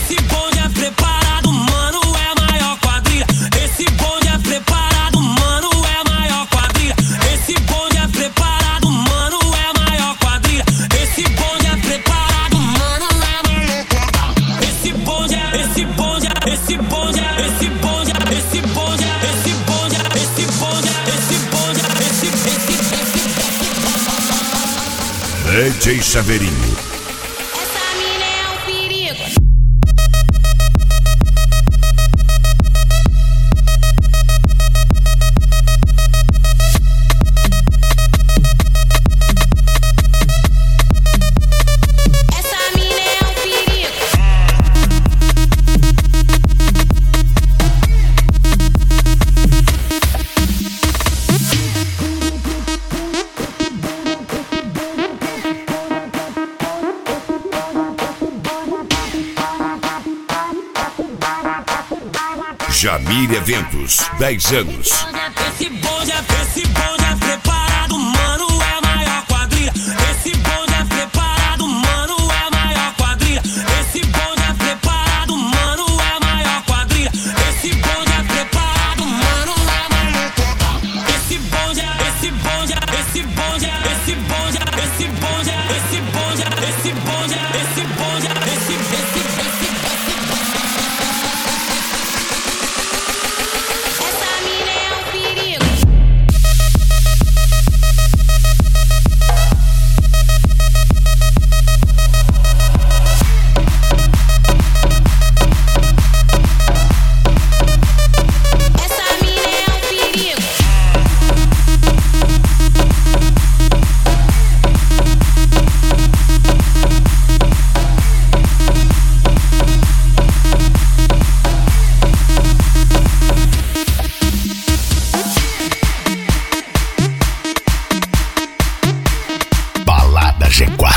Esse bonde é preparado, mano, é a maior quadrilha. Esse bonde é preparado, mano, é a maior quadrilha. Esse bonde é preparado, mano, é a maior quadrilha. Esse bonde é preparado, mano, é a maior quadrilha. Esse bonde é, esse bonde é, esse bonde é, esse bonde é, esse bonde é, esse bonde é, esse bonde é, esse bonde é, DJ Chaveirinho. Essa mina é um perigo. Essa mina é um perigo. Jamir Eventos, 10 anos. Esse bonde é preparado, mano, é a maior quadrilha. Esse bonde é preparado, mano, é a maior quadrilha. Esse bonde é preparado, mano, é a maior quadrilha. Esse bonde é preparado, mano, é a maior quadrilha. Esse bonde é, esse bonde é, esse bonde é, esse bonde é, esse bonde é, esse bonde é, esse bonde é, esse bonde é, esse Essa mina é um perigo. Essa mina é um perigo. Balada G4.